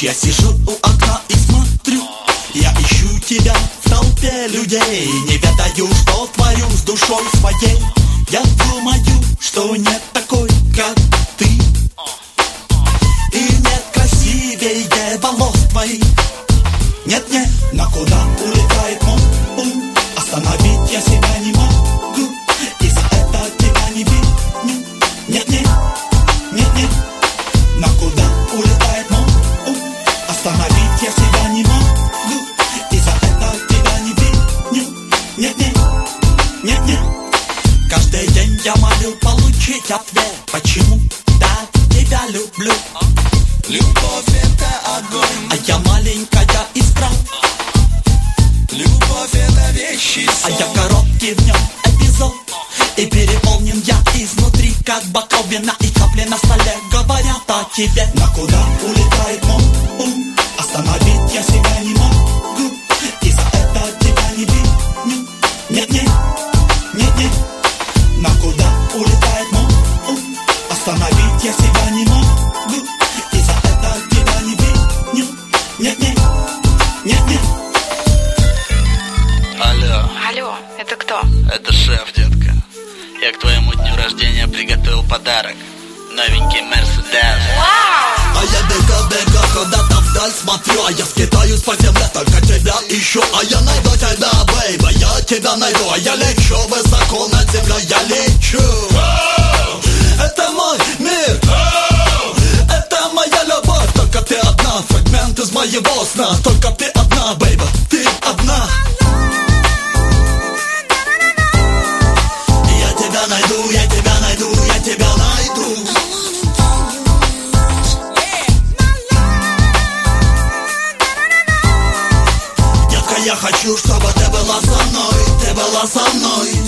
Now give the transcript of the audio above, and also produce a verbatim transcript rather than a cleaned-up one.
ночь я сижу у окна и смотрю, я ищу тебя в толпе людей, не ведаю, что творю с душой своей. Я думаю, что нет такой, как ты, и нет красивее волос твоих. Нет-нет, но куда улетает мой ум? Остановить я себя не могу, и за это тебя не виню. Нет-нет, нет-нет, но куда улетает мой ум? Остановить я себя не могу, и за это тебя не виню. Нет-нет, нет-нет. Каждый день я молю получить ответ, почему да тебя люблю. Любовь это огонь, а я маленькая искра. Любовь это вещий сон, а я короткий в нем эпизод, и переполнен я изнутри, как бокал вина и капли на столе говорят о тебе. Но куда улетает мой ум? Остановить я себя не могу, и за это тебя не виню. Нет-нет, нет-нет, но куда улетает мой ум? Остановить я себя не могу, и за это тебя не виню. Нет-нет, нет-нет. Алло. Алло, это кто? Это шеф, детка. Я к твоему дню рождения приготовил подарок. Новенький Мерседес. Вау! А я бегу-бегу, куда-то вдаль смотрю, а я скитаюсь по земле, только тебя ищу. А я найду тебя, бэйба, я тебя найду. А я лечу высоко над землей, я лечу. Это мой мир, это моя любовь. Только ты одна, фрагмент из моего сна. Только ты одна, бэйба, ты одна. Я тебя найду, я тебя найду, я тебя найду. Детка, я хочу, чтобы ты была со мной, ты была со мной.